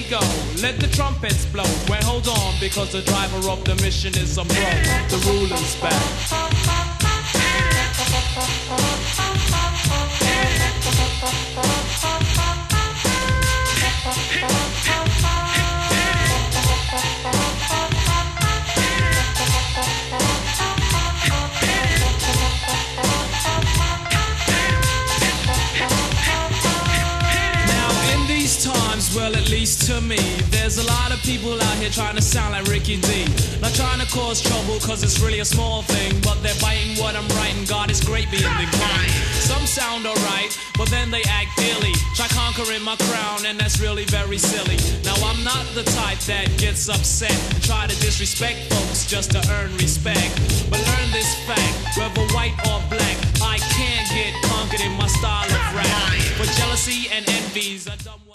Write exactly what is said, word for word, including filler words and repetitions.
go. Let the trumpets blow. Well, hold on, because the driver of the mission is a bro. The ruler's back. Well, at least to me, there's a lot of people out here trying to sound like Ricky D. Not trying to cause trouble, cause it's really a small thing, but they're biting what I'm writing. God is great being the grind. Some sound alright, but then they act illy. Try conquering my crown, and that's really very silly. Now I'm not the type that gets upset and try to disrespect folks just to earn respect. But learn this fact, whether white or black, I can't get conquered in my style of rap. But jealousy and envy's a dumb